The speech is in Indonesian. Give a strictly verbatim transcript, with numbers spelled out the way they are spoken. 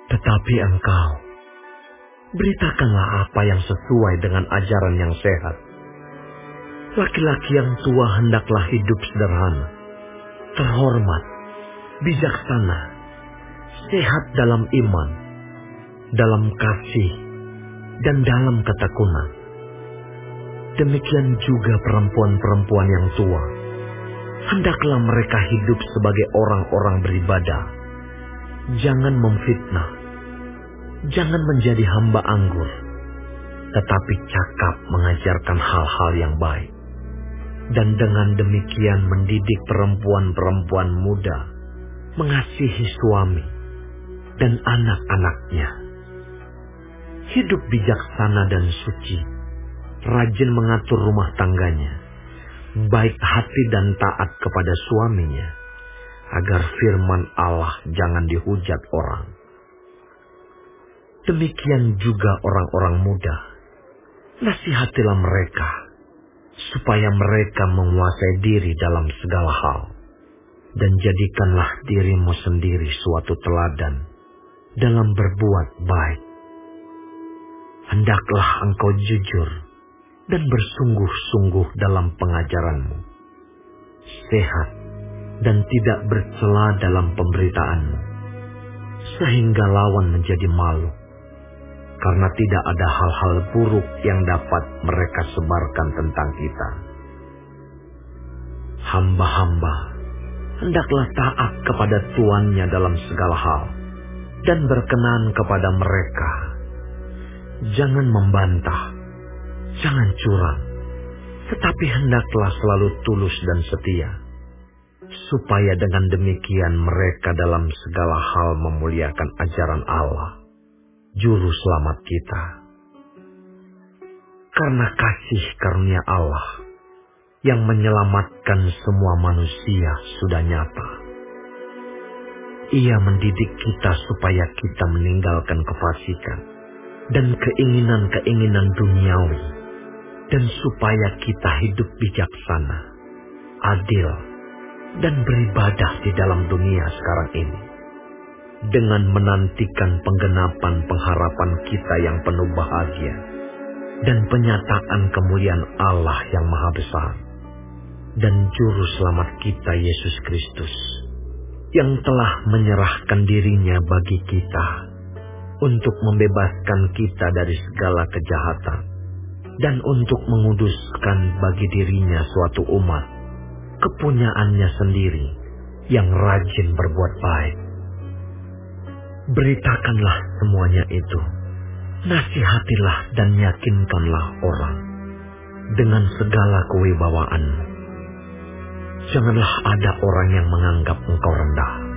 Tetapi engkau, beritakanlah apa yang sesuai dengan ajaran yang sehat. Laki-laki yang tua hendaklah hidup sederhana, terhormat, bijaksana, sehat dalam iman, dalam kasih, dan dalam ketekunan. Demikian juga perempuan-perempuan yang tua, hendaklah mereka hidup sebagai orang-orang beribadah. Jangan memfitnah, jangan menjadi hamba anggur, tetapi cakap mengajarkan hal-hal yang baik. Dan dengan demikian mendidik perempuan-perempuan muda mengasihi suami dan anak-anaknya. Hidup bijaksana dan suci, rajin mengatur rumah tangganya, baik hati dan taat kepada suaminya, agar firman Allah jangan dihujat orang. Demikian juga orang-orang muda, nasihatilah mereka, supaya mereka menguasai diri dalam segala hal, dan jadikanlah dirimu sendiri suatu teladan dalam berbuat baik. Hendaklah engkau jujur dan bersungguh-sungguh dalam pengajaranmu, sehat dan tidak bercela dalam pemberitaanmu, sehingga lawan menjadi malu, karena tidak ada hal-hal buruk yang dapat mereka sebarkan tentang kita. Hamba-hamba hendaklah taat kepada tuannya dalam segala hal, dan berkenan kepada mereka. Jangan membantah, jangan curang, tetapi hendaklah selalu tulus dan setia, supaya dengan demikian mereka dalam segala hal memuliakan ajaran Allah, Juru Selamat kita. Karena kasih karunia Allah yang menyelamatkan semua manusia sudah nyata. Ia mendidik kita supaya kita meninggalkan kefasikan dan keinginan-keinginan duniawi, dan supaya kita hidup bijaksana, adil, dan beribadah di dalam dunia sekarang ini, dengan menantikan penggenapan pengharapan kita yang penuh bahagia, dan penyataan kemuliaan Allah yang maha besar, dan Juru Selamat kita Yesus Kristus, yang telah menyerahkan dirinya bagi kita, untuk membebaskan kita dari segala kejahatan, dan untuk menguduskan bagi dirinya suatu umat, kepunyaannya sendiri, yang rajin berbuat baik. Beritakanlah semuanya itu, nasihatilah dan yakinkanlah orang, dengan segala kewibawaanmu. Janganlah ada orang yang menganggap engkau rendah,